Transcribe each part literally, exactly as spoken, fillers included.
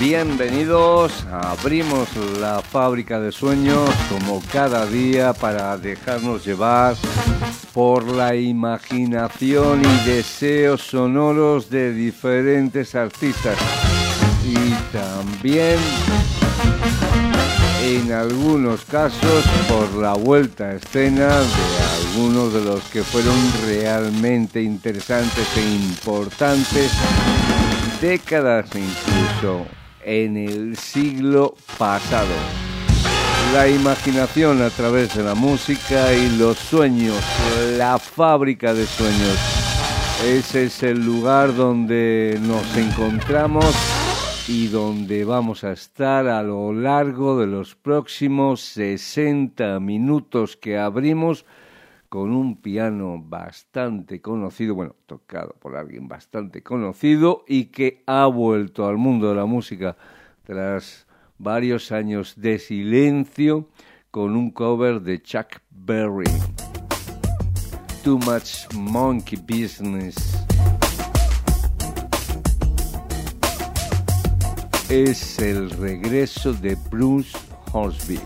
Bienvenidos, abrimos la fábrica de sueños como cada día para dejarnos llevar por la imaginación y deseos sonoros de diferentes artistas y también en algunos casos por la vuelta a escena de algunos de los que fueron realmente interesantes e importantes décadas incluso en el siglo pasado. La imaginación a través de la música y los sueños, la fábrica de sueños. Ese es el lugar donde nos encontramos y donde vamos a estar a lo largo de los próximos sesenta minutos que abrimos con un piano bastante conocido, bueno, tocado por alguien bastante conocido y que ha vuelto al mundo de la música tras varios años de silencio con un cover de Chuck Berry, Too Much Monkey Business. Es el regreso de Bruce Hornsby.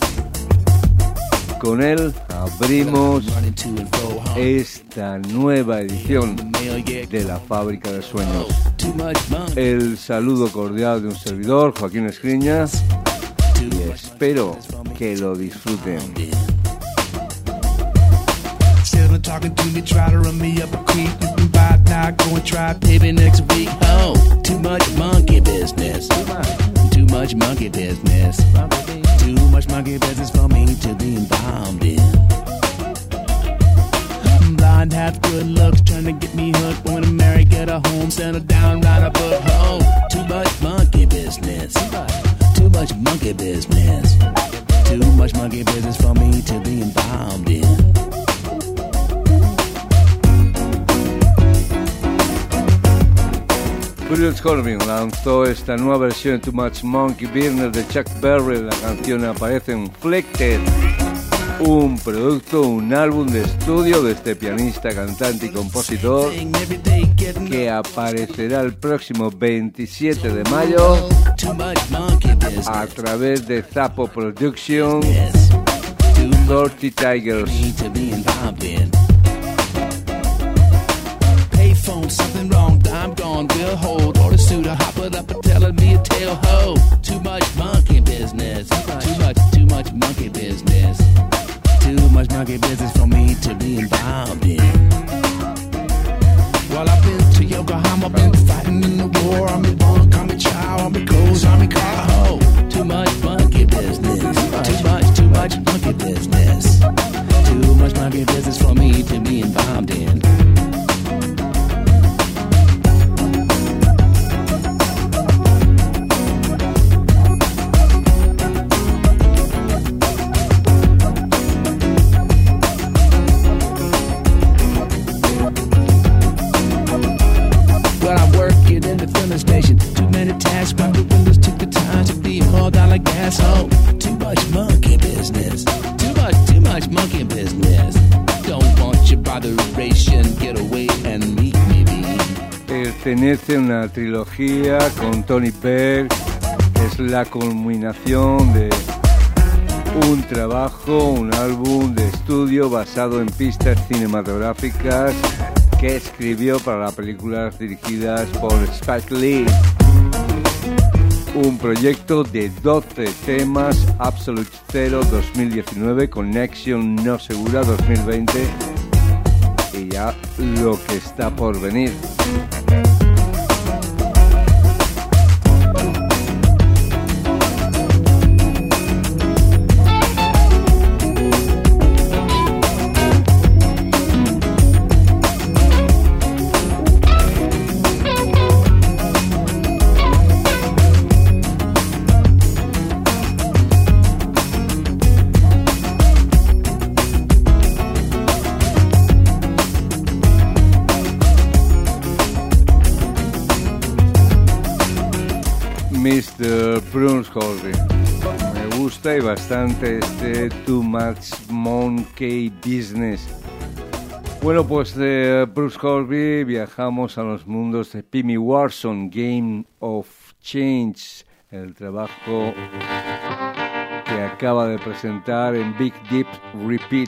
Con él abrimos esta nueva edición de la Fábrica de Sueños. El saludo cordial de un servidor, Joaquín Escriña, y espero que lo disfruten. Still talking to me, try to run me up a creek. You can buy it now, go and try maybe next week. Oh, too much monkey business. Too much monkey business. Too much monkey business for me to be involved in. I'm blind, half good looks, trying to get me hooked. Want to marry, get a home, settle down, ride a book home. Too much monkey business. Too much monkey business. Too much monkey business for me to be involved in. Bruce Hornsby lanzó esta nueva versión de Too Much Monkey Business de Chuck Berry. La canción aparece en Flected, un producto, un álbum de estudio de este pianista, cantante y compositor que aparecerá el próximo veintisiete de mayo a través de Zappo Productions, thirty Tigers. Phone, something wrong, I'm gone, we'll hold. Or the suit, I hop it up and telling me a tale, ho. Too much monkey business, too much, too much monkey business. Too much monkey business for me to be involved in. Well, I've been to Yokohama, been fighting in the war. I'm in one, call me chow, I'm in clothes, I'm in car, ho. Too much monkey business, too much, too much monkey business. Too much monkey business for me to be involved in. Station. Too many tasks, while the windows took the time to be hauled out like gas. Oh, too much monkey business. Too much, too much monkey business. Don't want your botheration, get away and meet me. Pertenece a una trilogía con Tony Berg, que es la culminación de un trabajo, un álbum de estudio basado en pistas cinematográficas que escribió para las películas dirigidas por Spike Lee. Un proyecto de doce temas, Absolute Zero dos mil diecinueve, Connection No Segura dos mil veinte y ya lo que está por venir. mister Bruce Hornsby. Me gusta y bastante este Too Much Monkey Business. Bueno, pues de Bruce Hornsby viajamos a los mundos de Pimmy Watson, Game of Change, el trabajo que acaba de presentar en Big Deep Repeat.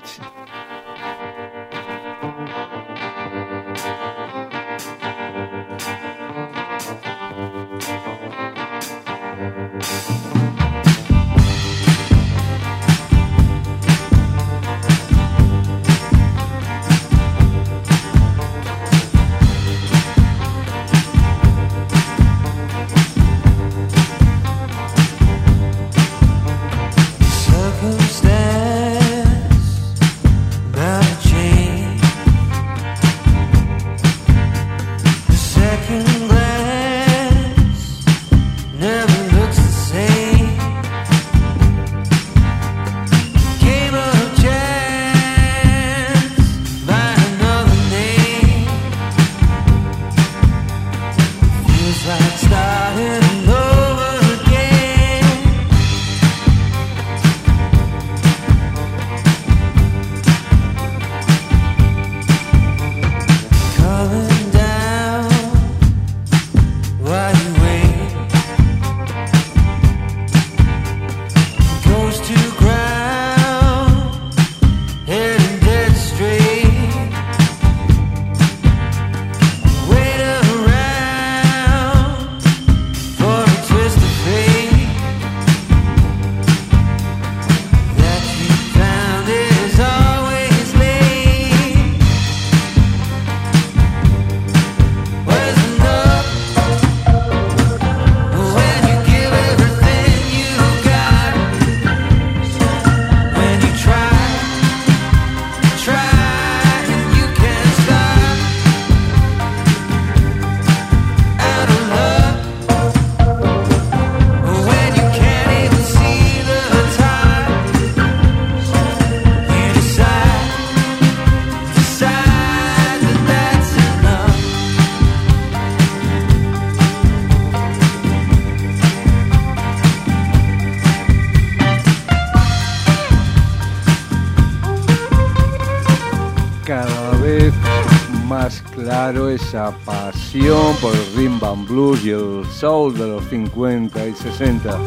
Claro, esa pasión por el rhythm and blues y el soul de los cincuenta y sesenta.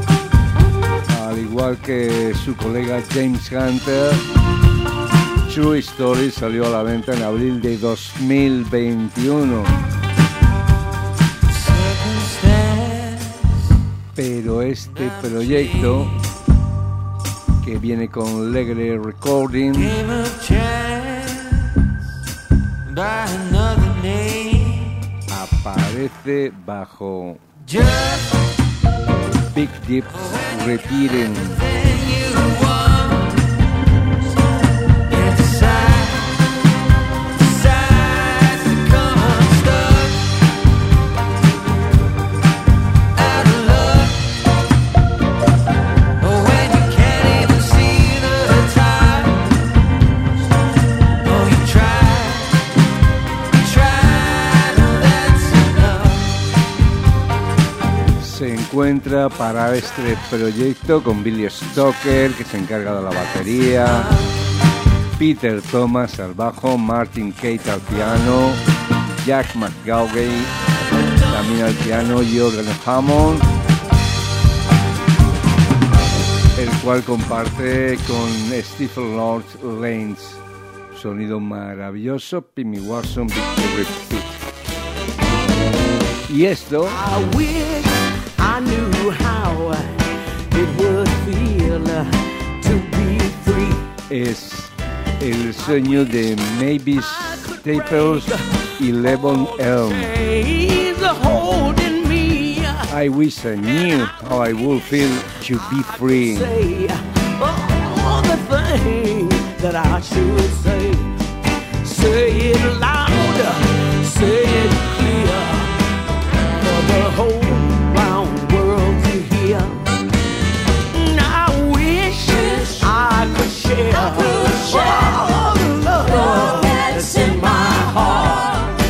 Al igual que su colega James Hunter, True Story salió a la venta en abril de dos mil veintiuno. Pero este proyecto, que viene con Legre Recording, aparece bajo Big Deep Repeating. Encuentra para este proyecto con Billy Stoker, que se encarga de la batería, Peter Thomas al bajo, Martin Cate al piano, Jack McGaughey también al piano, Jordan Hammond, el cual comparte con Stephen Lord Lanes. Sonido maravilloso, Pimmy Watson, Victor Repeat. Y esto I knew how it would feel to be free. Es el sueño de Mavis Staples y Levon Helm. I wish I knew how I would feel to be free. Say all the things that I should say. Say it louder, say it clear for the whole share all the love that's in my heart.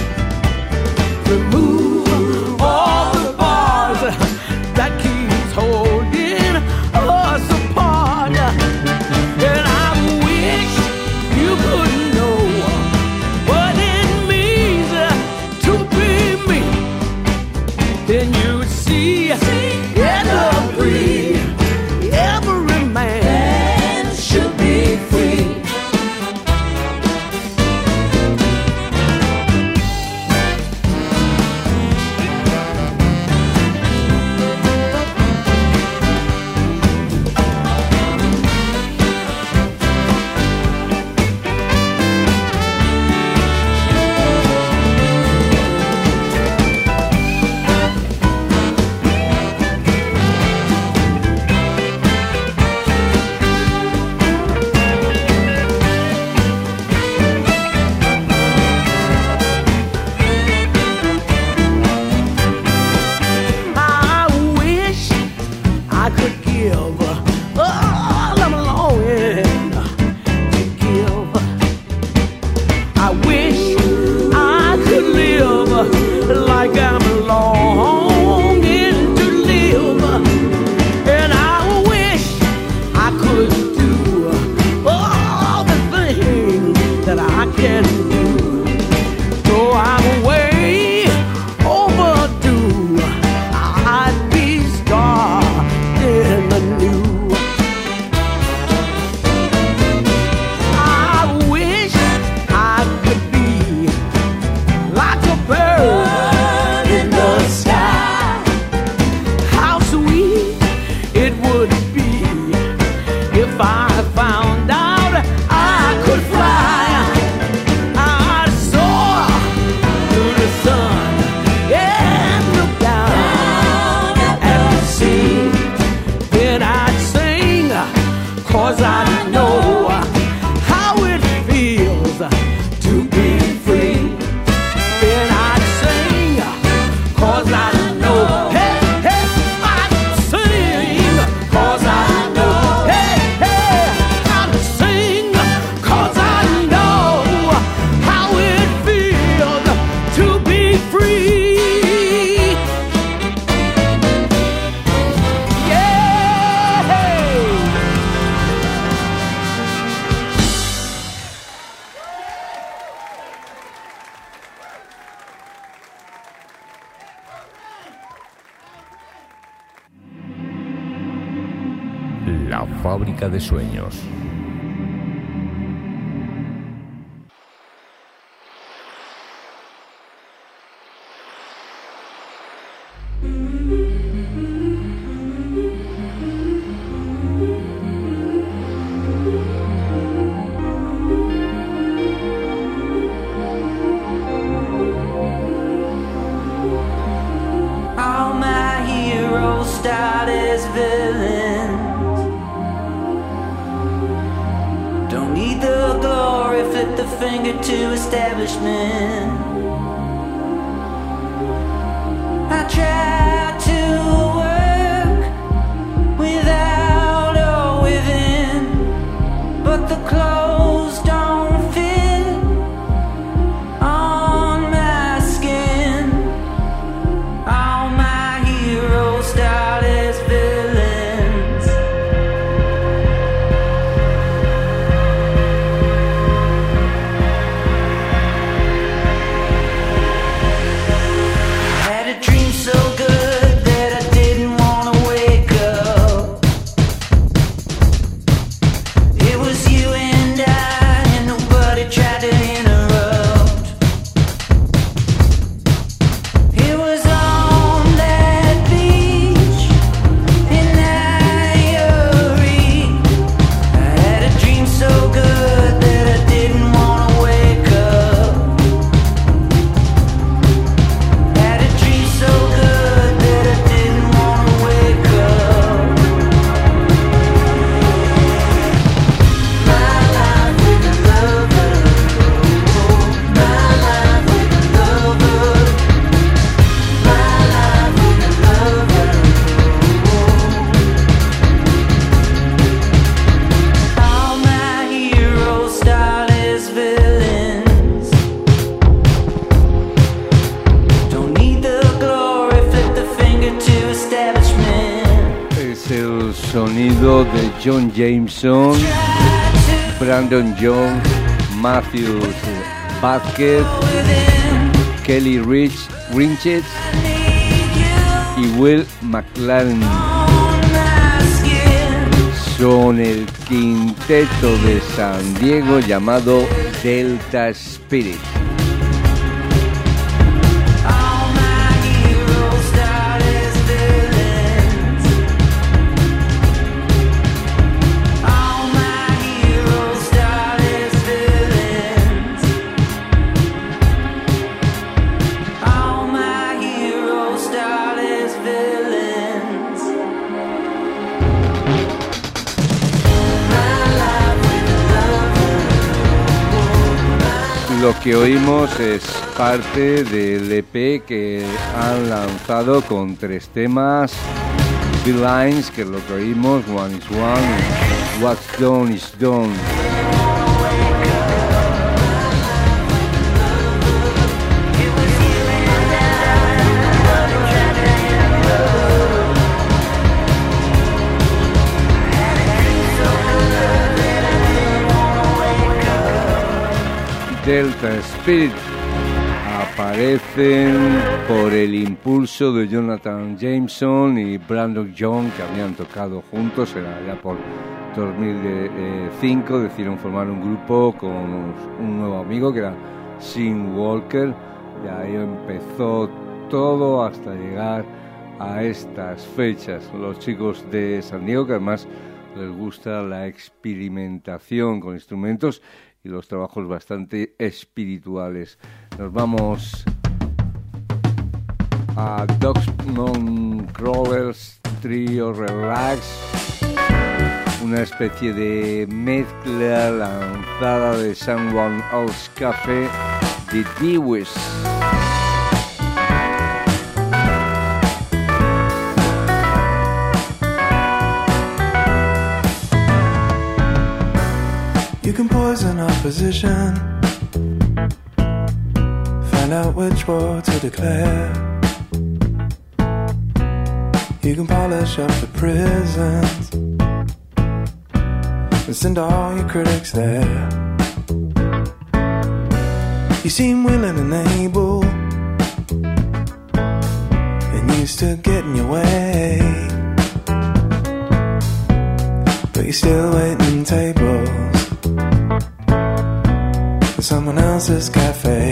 Remove all the bars that keeps holding us apart. And I wish you could know what it fábrica de sueños. John Jameson, Brandon Jones, Matthew Vázquez, Kelly Rich, Richards y Will McLaren. Son el quinteto de San Diego llamado Delta Spirit. Lo que oímos es parte del E P que han lanzado con tres temas: Two Lines, que es lo que oímos, One is One, What's Done is Done. Delta Spirit aparecen por el impulso de Jonathan Jameson y Brandon Young, que habían tocado juntos. Era ya por dos mil cinco, decidieron formar un grupo con un nuevo amigo que era Sean Walker, y ahí empezó todo hasta llegar a estas fechas. Los chicos de San Diego, que además les gusta la experimentación con instrumentos y los trabajos bastante espirituales. Nos vamos a Dogs Non Crawlers Trio Relax, una especie de mezcla lanzada de Someone Else Cafe de Dewis. You can poison opposition, find out which war to declare. You can polish up the prisons and send all your critics there. You seem willing and able and used to get in your way, but you're still waiting tables for someone else's cafe.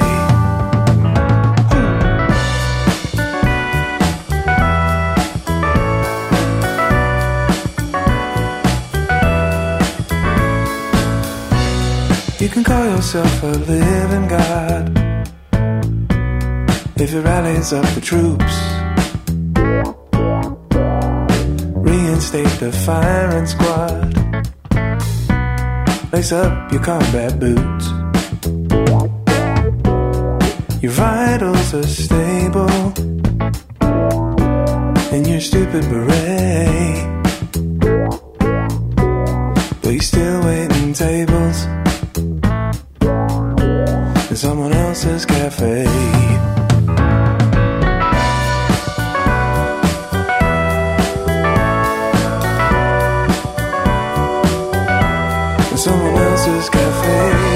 You can call yourself a living god if it rallies up the troops, reinstate the firing squad, lace up your combat boots. Your vitals are stable in your stupid beret, but you're still waiting tables in someone else's cafe. In someone else's cafe.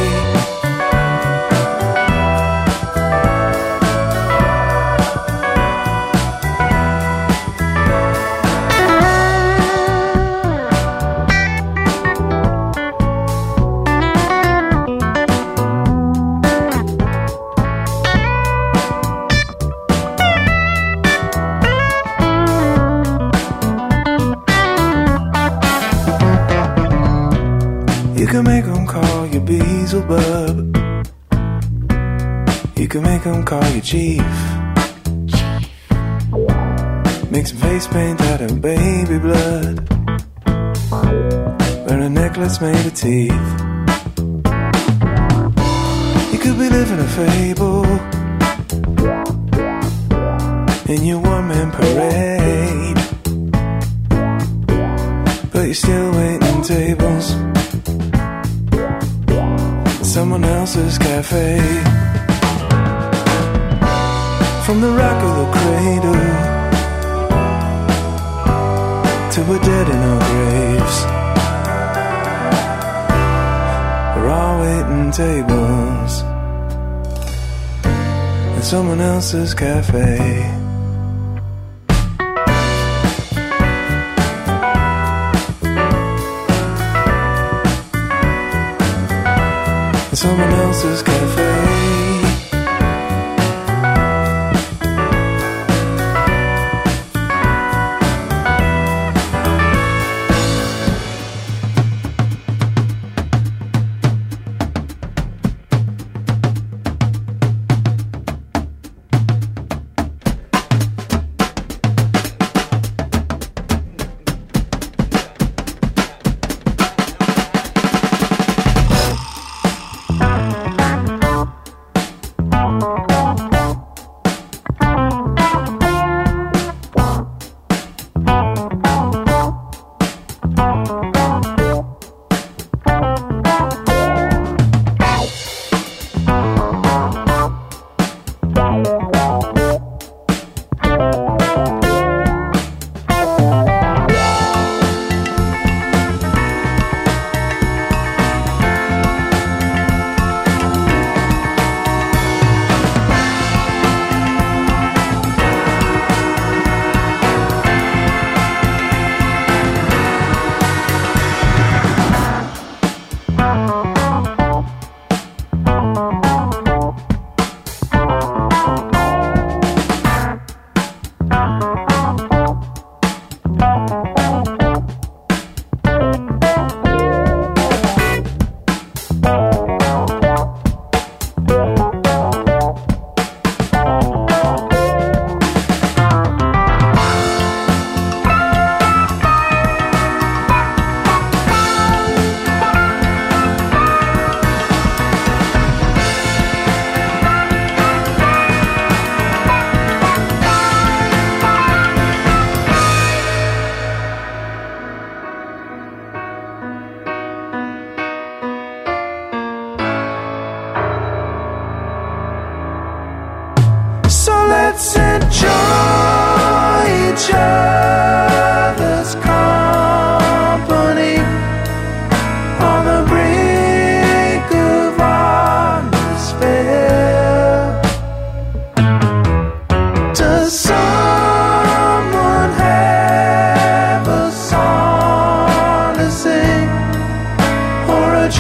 You can make them call you Beelzebub. You can make them call you Chief. Make some face paint out of baby blood. Wear a necklace made of teeth. You could be living a fable in your one-man parade, but you're still waiting tables someone else's cafe. From the rock of the cradle to a dead in our graves, we're all waiting tables in someone else's cafe. Someone else's cafe.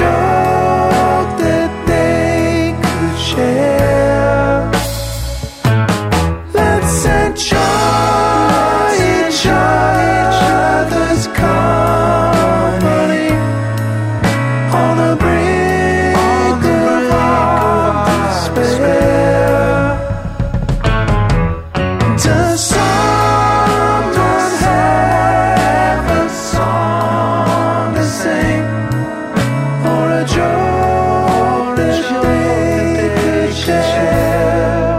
joke that they could share. Let's enjoy each other's company on the brink of despair. Does someone have a song to sing, or a joke that they could share?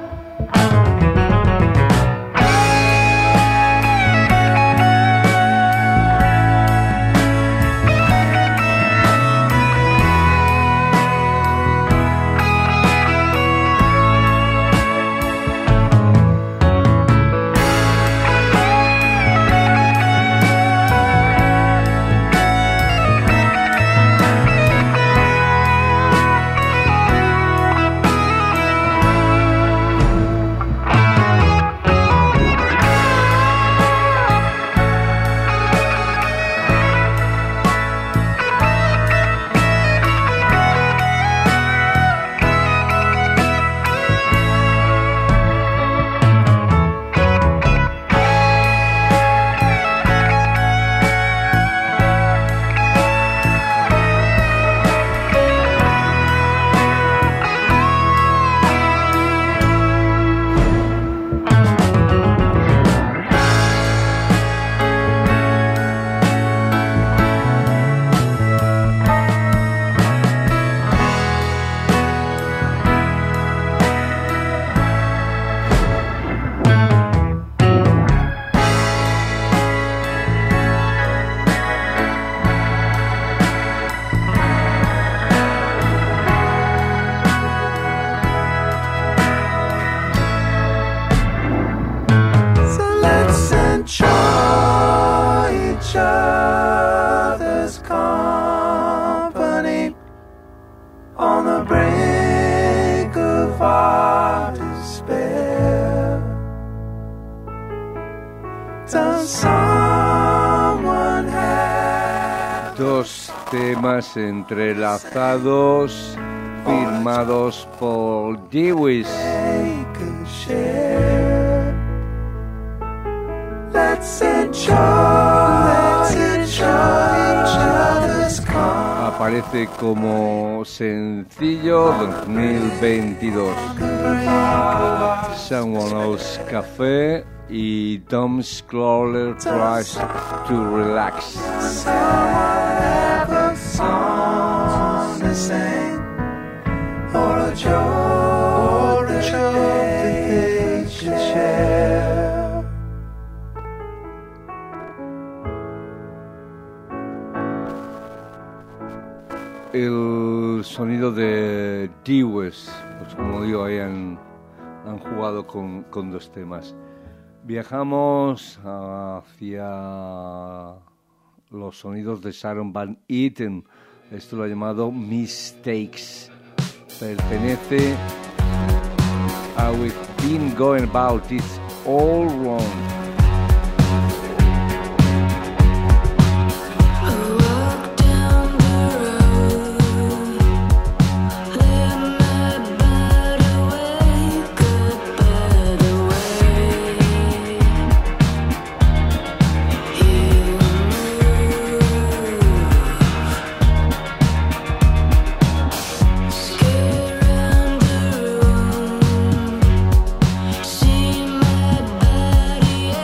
So let's enjoy each other's company on the brink of our despair. Does someone have Dos temas entrelazados firmados por Dewis. they could share? Let's enjoy, let's enjoy each other's company. Aparece como sencillo dos mil veintidós. Someone Else Café y Tom Scroller Tries to Relax. Someone have a song to sing, or a joke that they should share. El sonido de Dewis, pues como digo, ahí han, han jugado con, con dos temas. Viajamos hacia los sonidos de Sharon Van Etten. Esto lo ha llamado Mistakes. Pertenece a We've Been Going About It's All Wrong. See my body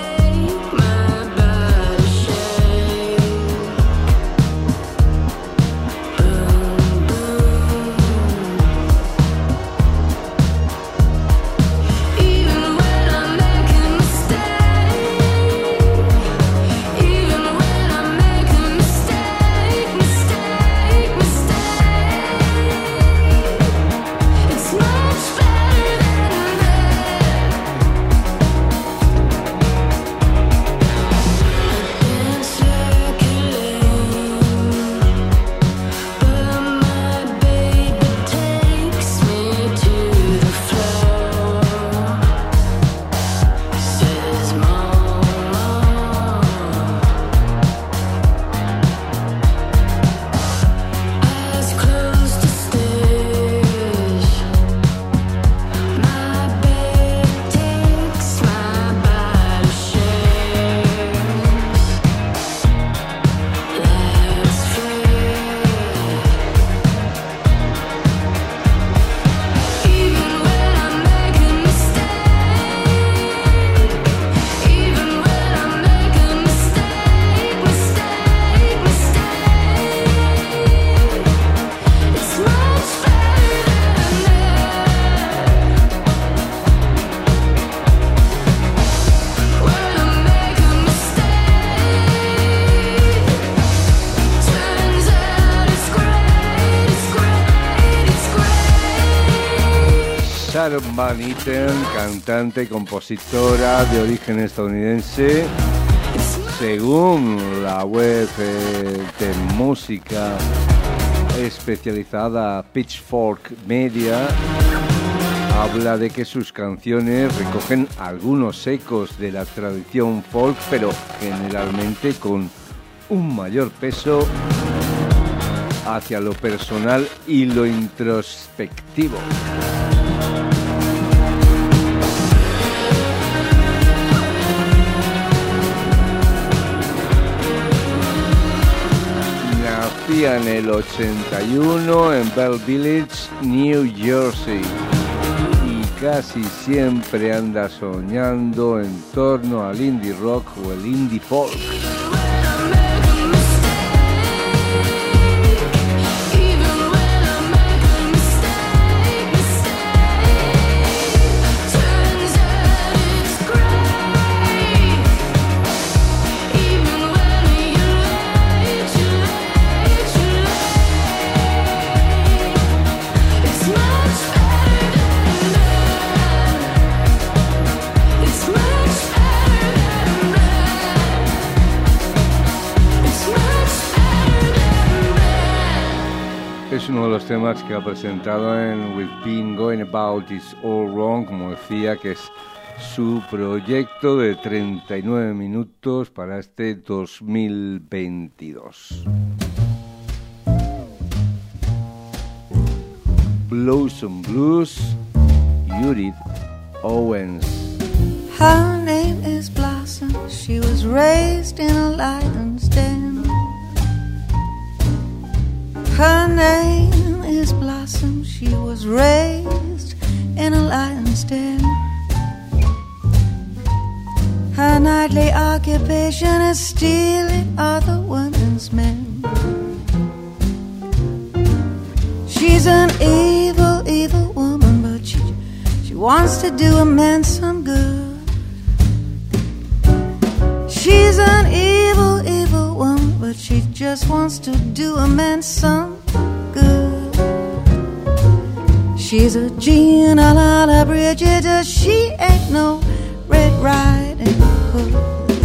Sharon Van Etten, cantante y compositora de origen estadounidense. Según la web eh, de música especializada Pitchfork Media, habla de que sus canciones recogen algunos ecos de la tradición folk, pero generalmente con un mayor peso hacia lo personal y lo introspectivo. Nacía en el ochenta y uno en Bell Village, New Jersey, y casi siempre anda soñando en torno al indie rock o el indie folk. Es uno de los temas que ha presentado en We've Been Going About It's All Wrong, como decía, que es su proyecto de treinta y nueve minutos para este dos mil veintidós. Blossom Blues, Judith Owens. Her name is Blossom, she was raised in a lion's den. Her name is Blossom, she was raised in a lion's den. Her nightly occupation is stealing other women's men. She's an evil, evil woman, but she, she wants to do a man some good. She's an evil, evil woman, but she just wants to do a man some good. She's a Gina la la Bridget, she ain't no Red Riding Hood.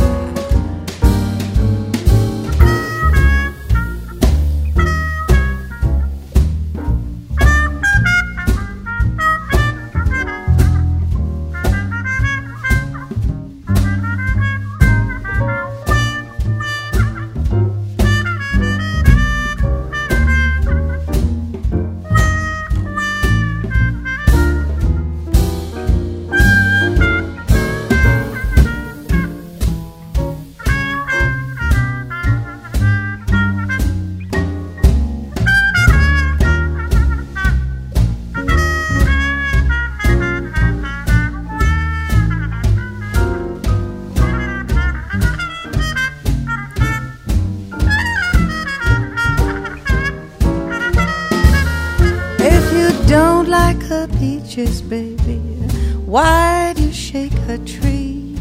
Peaches, baby, why do you shake her tree?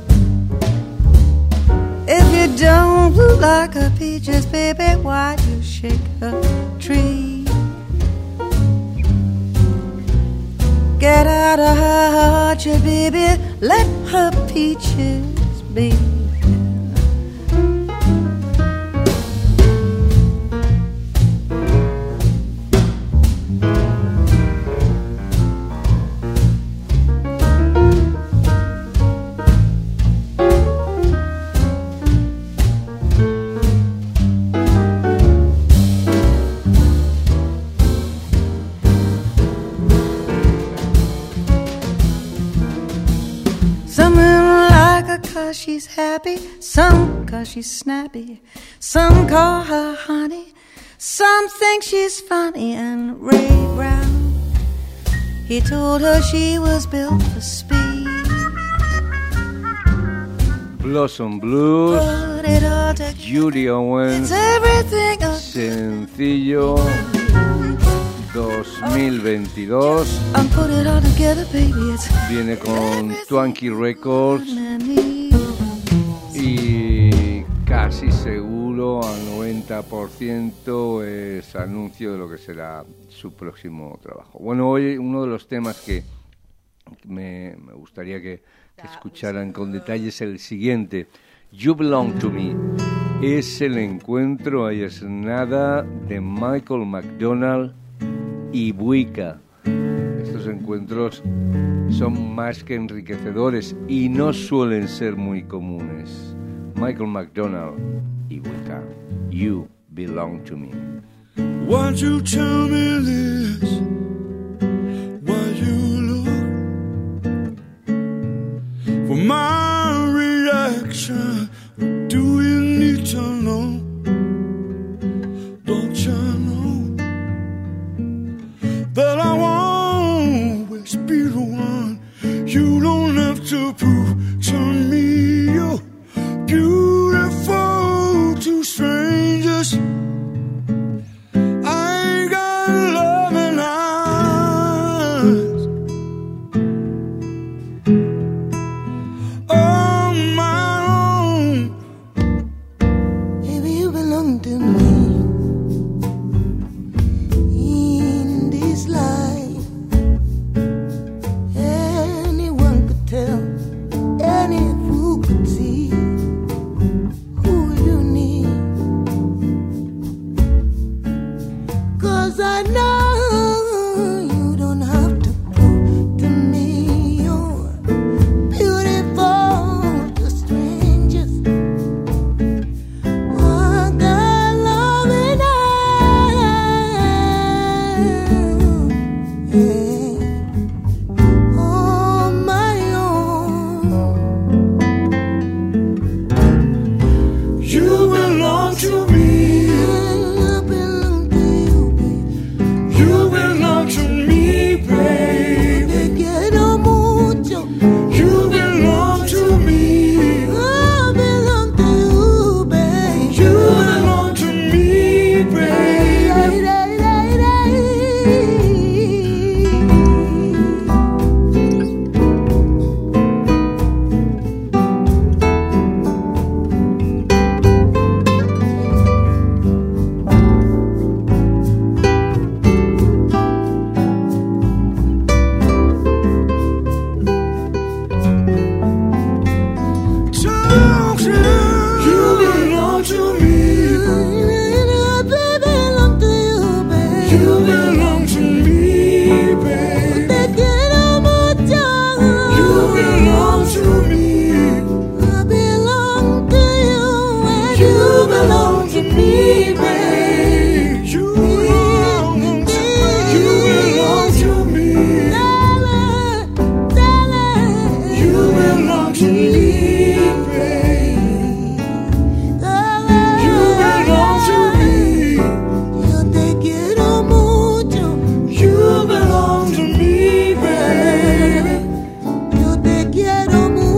If you don't look like her peaches, baby, why do you shake her tree? Get out of her orchard, baby, let her peaches be. She's happy, some cause she's snappy, some call her honey, some think she's funny. And Ray Brown, he told her she was built for speed. Blossom Blues, Judith Owens, sencillo dos mil veintidós, viene con Twanky Records y casi seguro al noventa por ciento es anuncio de lo que será su próximo trabajo. Bueno, hoy uno de los temas que me, me gustaría que, que escucharan con detalles el siguiente. You Belong to Me es el encuentro, ahí es nada, de Michael McDonald y Buika. Estos encuentros son más que enriquecedores y no suelen ser muy comunes. Michael McDonald y Buika, You Belong to Me. Won't you tell me this, while you look for my reaction? Do you need to know? Don't you know that I won't always be the one? You don't have to prove to me you're beautiful to strangers. I got loving eyes on my own. Baby, you belong to me in this life. Anyone could tell, any fool could see who you need. 'Cause I know you don't have to prove to me you're beautiful to strangers. I got loving eyes, yeah, on my own. You belong to me. I belong to you, baby. You belong to me, baby. Te quiero mucho. You belong to me. I belong to you, baby. You belong to me, baby. Talk to you belong to me. belong to you, baby. You belong to me, baby. Te quiero mucho. You belong to me. I belong to you, and You belong to me, baby. You belong to me. You belong to me. Darling, darling. You belong to me, baby. Darling. You belong to me. Yo te quiero mucho. You belong to me, baby. Yo te quiero mucho.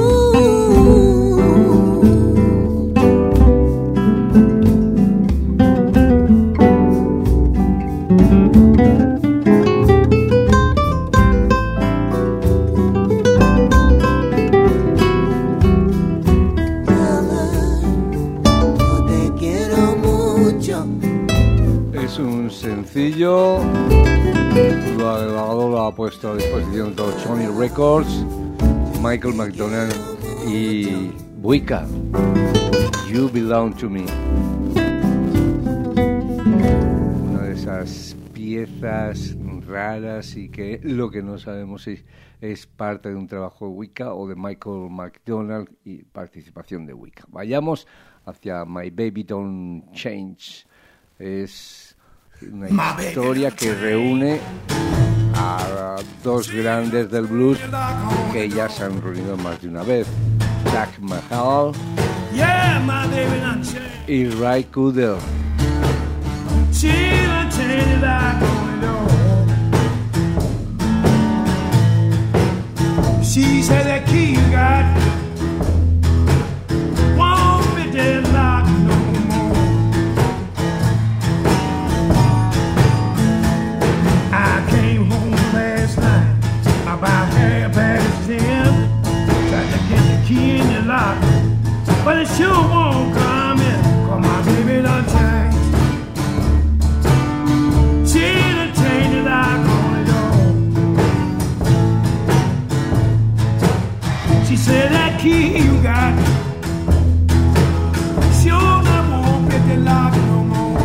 Yo te quiero mucho. Es un sencillo, lo ha grabado, lo ha puesto a disposición de Sony Records, Michael McDonald y Buika. You Belong to Me. Una de esas piezas raras y que lo que no sabemos es, es parte de un trabajo de Buika o de Michael McDonald y participación de Buika. Vayamos hacia My Baby Don't Change. Es una historia que reúne a dos grandes del blues que ya se han reunido más de una vez, Jack Mahal Yeah, my baby done changed. y Ray Cooder. She done changed like a door. She said that key you got won't be deadlocked no more. I came home last night about half past ten. Tried to get the key in the lock, but it sure won't come in, 'cause my baby done changed. She done changed it like only door. key you got sure not won't get the lock no more.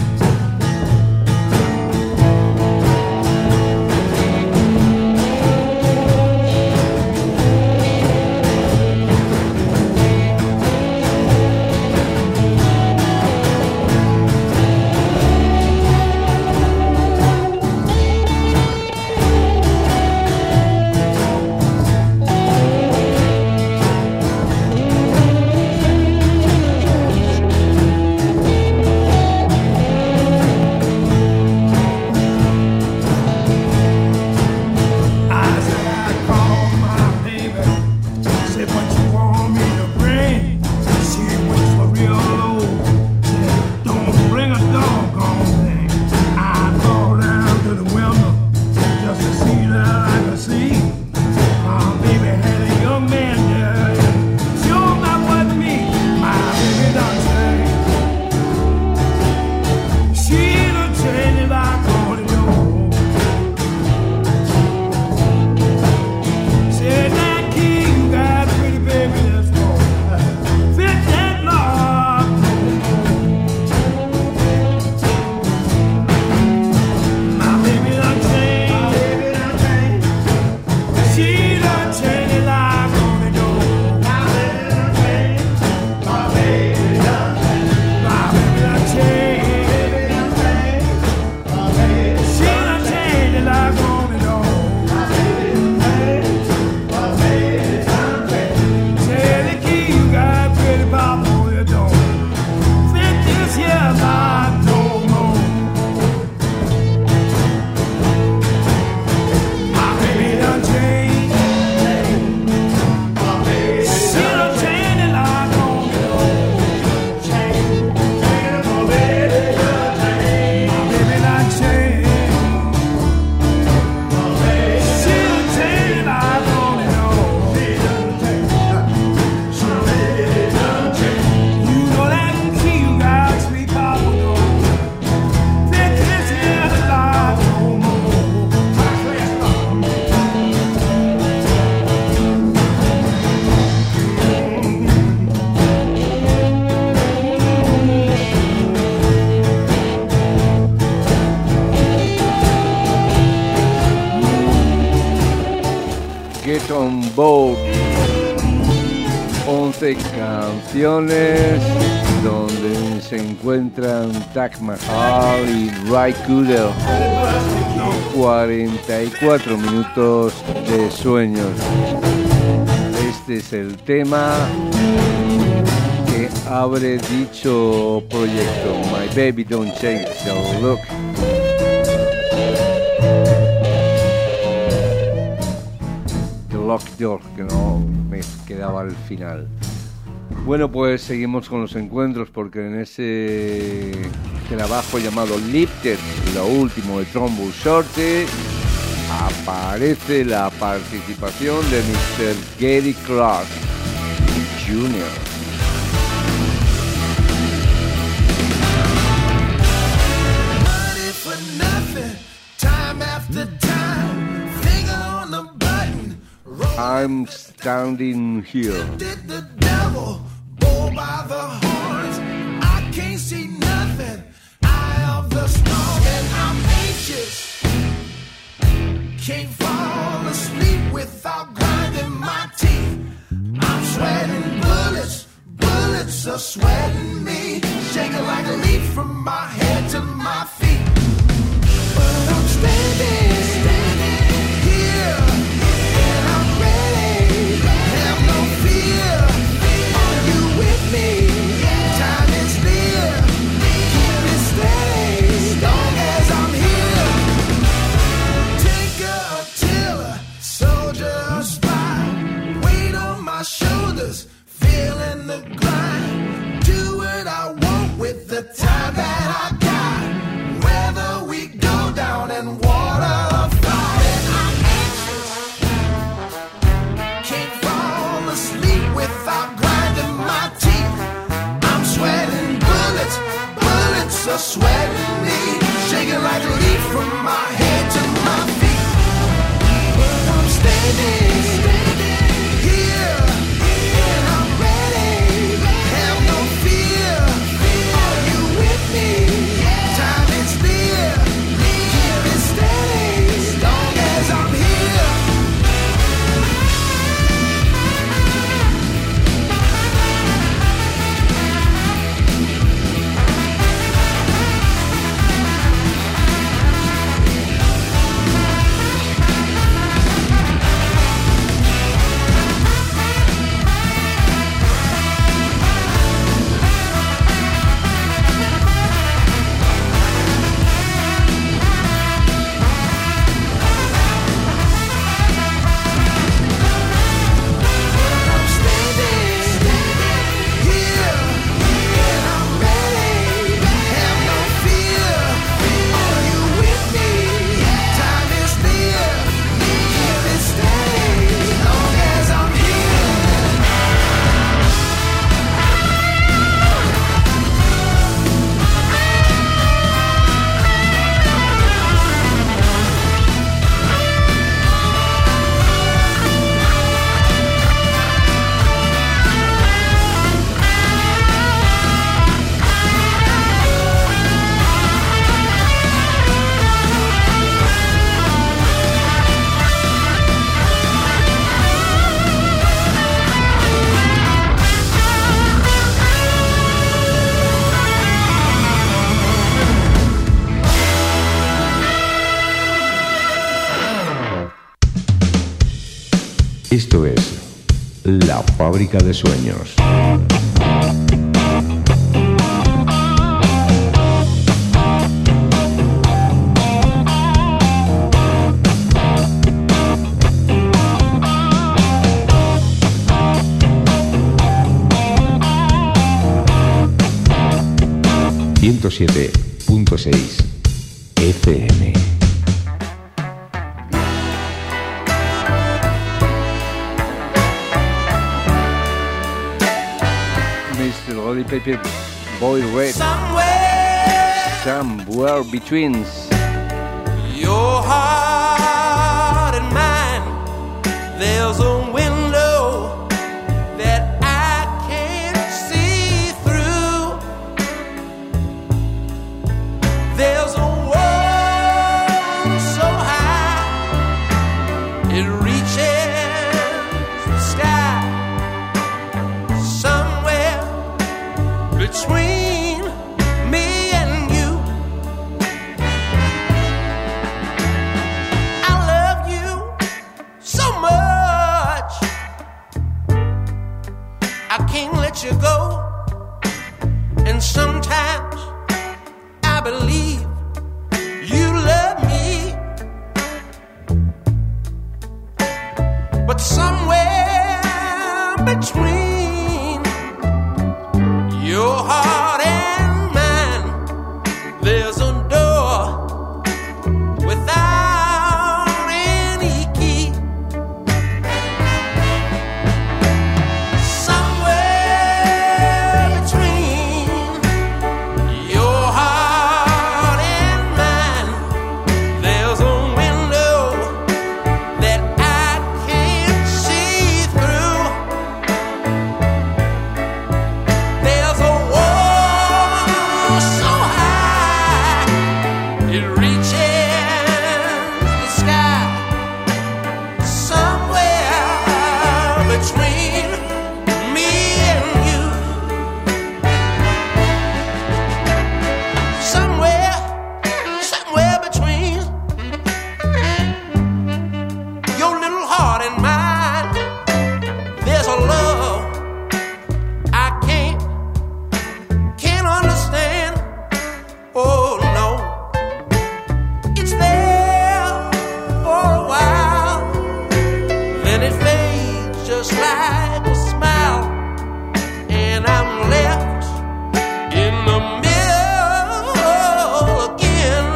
once canciones donde se encuentran Taj Mahal y Ry Cooder, cuarenta y cuatro minutos de sueños. Este es el tema que abre dicho proyecto, My Baby Don't Change the Look. Door, que no me quedaba al final. Bueno, pues seguimos con los encuentros, porque en ese trabajo llamado Lifted, lo último de Trumbull Shorty, aparece la participación de mister Gary Clark junior I'm standing here. Did the devil bull by the horns? I can't see nothing. Eye of the storm, and I'm anxious. Can't fall asleep without grinding my teeth. I'm sweating bullets, bullets are sweating me, shaking like a leaf from my head to my feet. But I'm standing, standing here. Shoulders, feeling the grind. Do Esto es La Fábrica de Sueños. ciento siete punto seis F M. mister Roddy Paper Boy Red. Somewhere, somewhere between your heart and mine, there's a window that I can't see through. There's a world so high it reaches the sky. Somewhere between me and you, I love you so much, I can't let you go. And sometimes I believe you love me, but somewhere between your heart and mine, there's a door without any key. Somewhere between your heart and mine, there's a window that I can't see through. There's a wall so high it reaches the sky. Somewhere between me and you, somewhere, somewhere between your little heart and mine, there's a love I can't, can't understand. Oh no, it's there for a while, then it fades just like a smile, and I'm left in the middle again.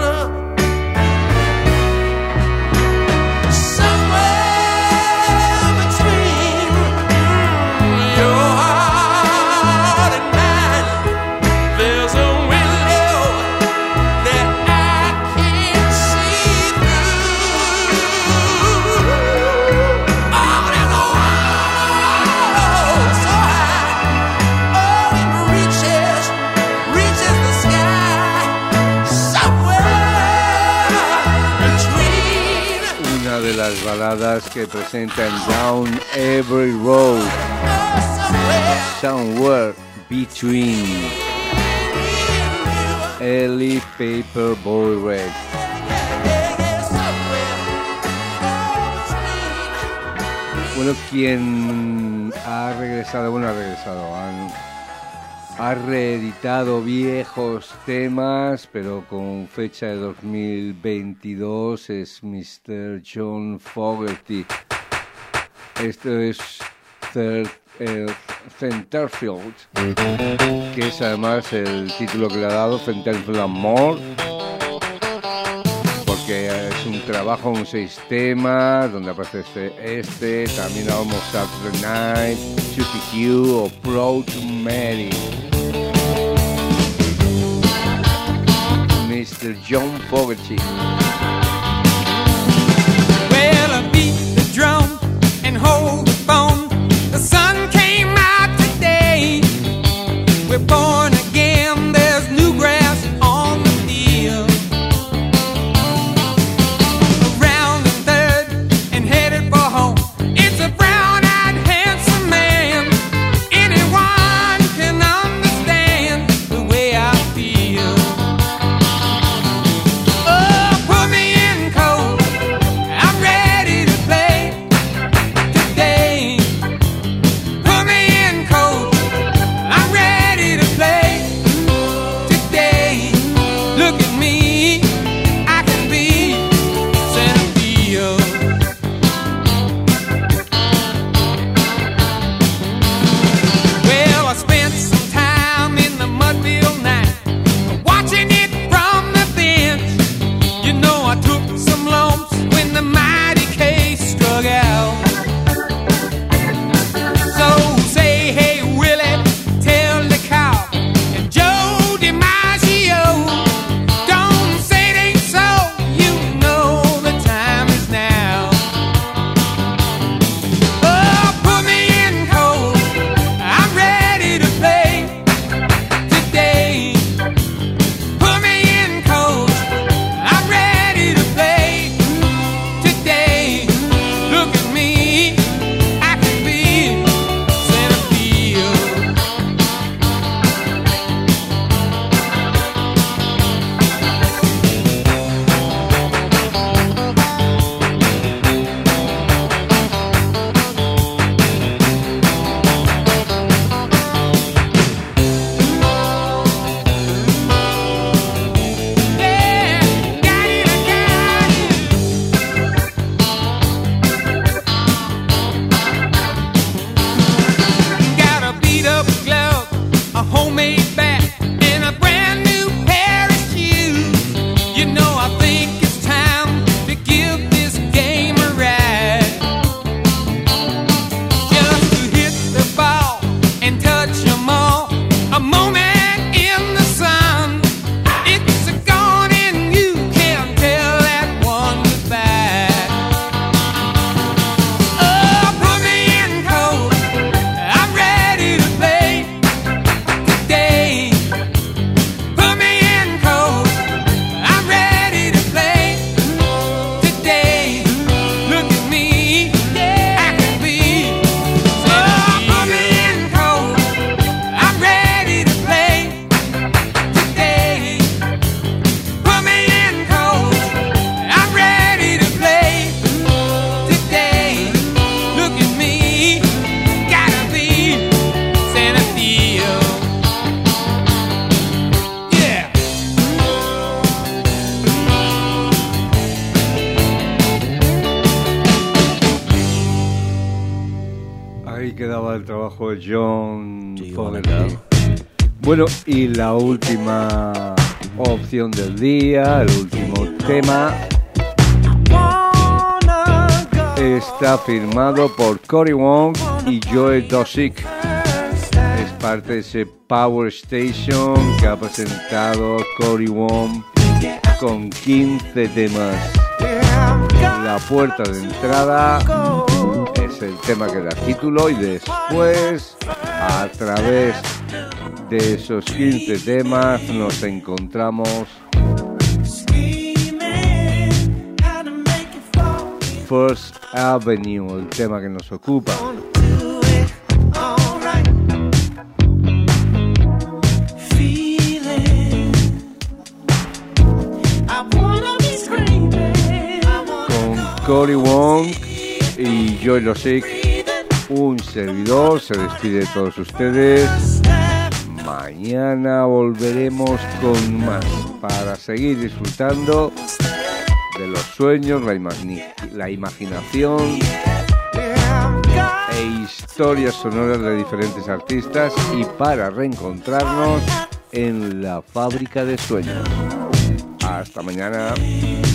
Somewhere between your heart and mine, there's a window that I can't see through. Oh, there's a wall so high, oh, it reaches, reaches the sky. Somewhere between, Una de las baladas que presenta en Down Every Road, oh, somewhere Somewhere Between, Ellie Paper Boy Red. Bueno, quien ha regresado, bueno, ha regresado, han, ha reeditado viejos temas, pero con fecha de dos mil veintidós, es mister John Fogerty. Esto es Third, eh, Centerfield, que es además el título que le ha dado, Centerfield and More, porque es un trabajo en seis temas, donde aparece este, este también Almost Saturday Night, Chucky Q o Proud to Mary. mister John Fogerty. Well, I beat the drum and hold the phone. The sun came out today. We're born again. There's new grass on the field. Around the third and headed for home. It's a brown-eyed, handsome man. Anyone can understand the way I feel. Oh, I took some lumps when the mighty case struck out. So say, hey, Willie, tell the cop and Joe DiMaggio, don't say it ain't so, you know the time is now. Oh, put me in cold, I'm ready to play today. Put me in cold, I'm ready to play today. Look at me, I can be center field. Yeah, got it, I got it. Got a beat up glove, a homemade bat, and a brand new pair of shoes. You know, I think it's time to give this game a ride. Just to hit the ball and touch 'em all. A moment in the sun. It's gone and you can't tell that one goodbye. Oh, put me in cold, I'm ready to play today. Put me in cold, I'm ready to play today. Look at me, I can be. Oh, put me in cold, I'm ready to play today. Put me in cold, I'm ready to play today. Look at me, gotta be center field. Yeah. Ahí quedaba el trabajo de John Do you wanna Fogerty. Bueno, y la última opción del día, el último tema, está firmado por Cory Wong y Joe Dosick. Es parte de ese Power Station que ha presentado Cory Wong con quince temas. La puerta de entrada es el tema que da título y después, a través de esos quince temas, nos encontramos First Avenue, el tema que nos ocupa. Con Cory Wong y Joe Dosick, un servidor se despide de todos ustedes. Mañana volveremos con más para seguir disfrutando de los sueños, la, imagine, la imaginación e historias sonoras de diferentes artistas, y para reencontrarnos en la fábrica de sueños. Hasta mañana.